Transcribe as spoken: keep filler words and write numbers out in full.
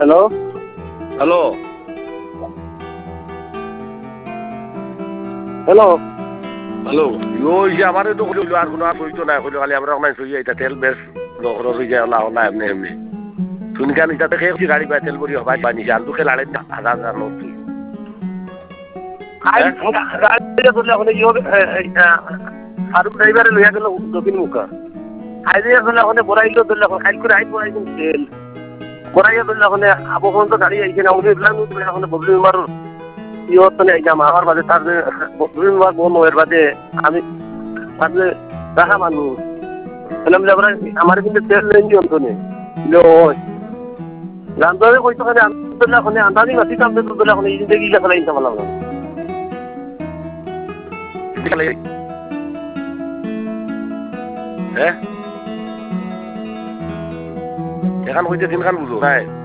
hello hello hello hello ইয়ো যে আমারে তো কইলো আর কোনো আর কইতো না কইলো খালি আমরা নাই সই এটা তেল বেশ খরচ হয়ে যায় না না এমনি এমনি শুনি কেন এটা দেখে কি গাড়ি পায় তেল ভরি হবাই পানি জান দুকে লাড়ে না হাজার হাজার নোট তুই গাড়িটা ধরলে এখন ইয়ে ফারুক ড্রাইভারে লইয়া গেল দক্ষিণ মুখা হাইওয়ে ধরলে এখন বড়াইলো ধরলে এখন খাইল করে আইন বড়াই তেল বড়াইয়া ধরলে এখন আবো পর্যন্ত গাড়ি আইছে না উনি প্ল্যান এখন ববলি মার ইয়ে তো নেই জামা আমার বাদে তার ববলি মার বন্ধ এর বাদে আমি তাহলে রাখা মানুষ আমার কিন্তু তেল লেন অন্তনে রান্ধবে কইতো খানে আন্দোলন এখন আন্দাজি মাসি কাম দিতে দিলে এখন এই জিন্দগি লেখা লাইন চালা লাগবে হ্যাঁ এখন হইতে দিন খান বুঝো হ্যাঁ